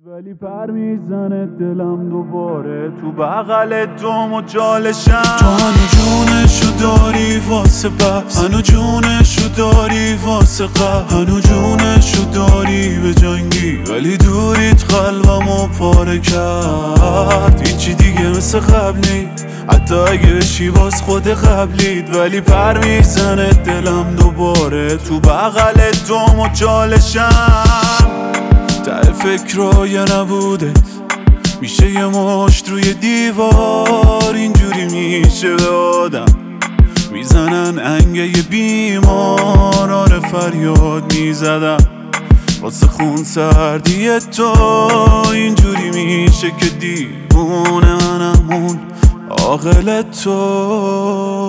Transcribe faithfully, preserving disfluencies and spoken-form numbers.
ولی پر میزنه دلم دوباره تو بغل تو مجالشم. تو هنو جونشو داری واسه بس، هنو جونشو داری واسه قبل، هنو جونشو داری به جنگی ولی دوریت قلبمو پاره کرد. هیچی دیگه مثل قبل نیست حتی اگه بشی باز خود قبلیت، ولی پر میزنه دلم دوباره تو بغل تو مجالشم. ته فکرای نبودت میشه یه مشت روی دیوار، اینجوری میشه به آدم میزنن انگه یه بیمار. آره فریاد میزدم واسه خون سردی تو، اینجوری میشه که دیوونه منم اون عاقل تو.